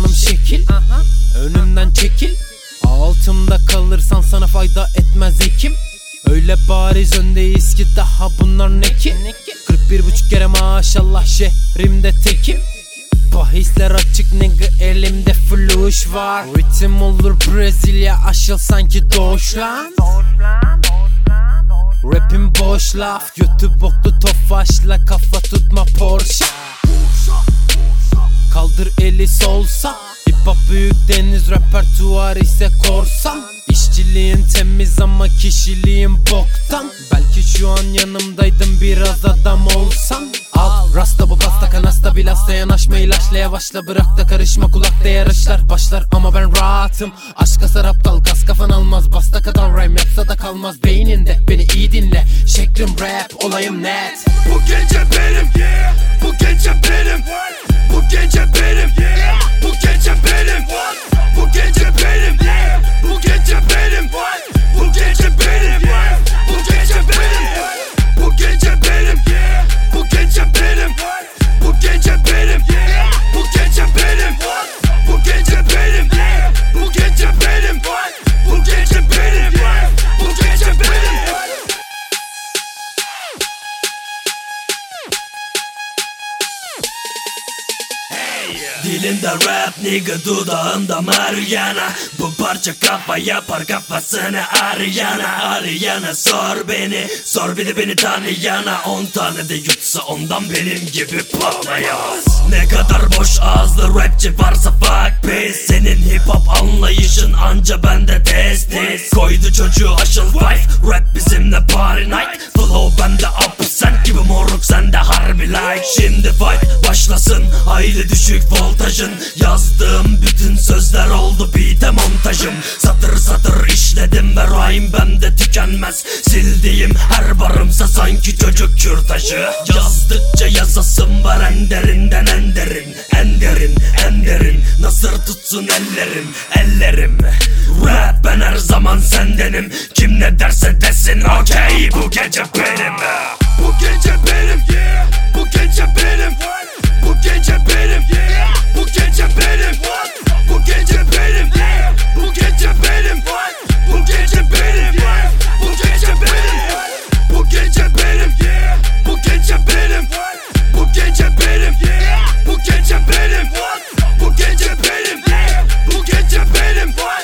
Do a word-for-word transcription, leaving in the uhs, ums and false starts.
Canım şekil, önümden çekil. Altımda kalırsan sana fayda etmez ekim. Öyle bariz öndeyiz ki daha bunlar ne ki? Kırk bir buçuk kere maşallah şehrimde tekim. Bahisler açık nigga, elimde flush var. Ritim olur Brezilya, aşıl sanki doğuşlan. Rapim boş laf, götü boklu tofaşla, kafa tutma Porsche. Kaldır eli solsa, hip hop büyük deniz, repertuar ise korsan. İşçiliğin temiz ama kişiliğin boktan. Belki şu an yanımdaydın biraz adam olsan. Al rasta bu pasta kanasta, bilhassa yanaşma, ilaçla yavaşla, bırak da karışma, kulakta yarışlar başlar ama ben rahatım. Aşka sar aptal, kas kafan almaz, basta kadar rhyme yapsa da kalmaz beyninde. Beni iyi dinle, şeklim rap, olayım net. Bu gece benim, bu gece benim, bu gece benim, bu gece benim, bu gece benim, bu gece benim, bu gece benim, bu gece benim, bu gece benim, bu gece benim, bu gece benim, bu gece benim, bu gece benim, bu gece benim, bu gece benim, bu gece benim. Dilinde rap nigga, dudağında marihuana. Bu parça kafa yapar kafasını arayana. Arayana sor beni, sor bir de beni tanıyana. On tane de yutsa ondan benim gibi patlayamaz. Ne kadar boş ağızlı rapçi varsa fuck biz. Senin hip hop anlayışın anca bende testis. Koydu çocuğu aşıl wife, rap bizimle party night. Flow bende up sen gibi moruk, sende harbi like. Şimdi fight başlasın, hayli düşük voltajın. Yazdığım bütün sözler oldu beat'e montajım. Satır satır işledim ve rhyme bende tükenmez. Sildiğim her barımsa sanki çocuk kürtajı. Yazdıkça yazasım var en derinden en derin. En derin en derin, nasır tutsun ellerim ellerim. Rap ben her zaman sendenim, kim ne derse desin okey. Bu gece benim, bu gece benim, bu gece benim, bu gece benim, bu gece benim, bu gece benim, bu gece benim, bu gece benim, bu gece benim, bu gece benim, bu gece benim, bu gece benim, bu gece benim, bu gece benim, bu gece benim.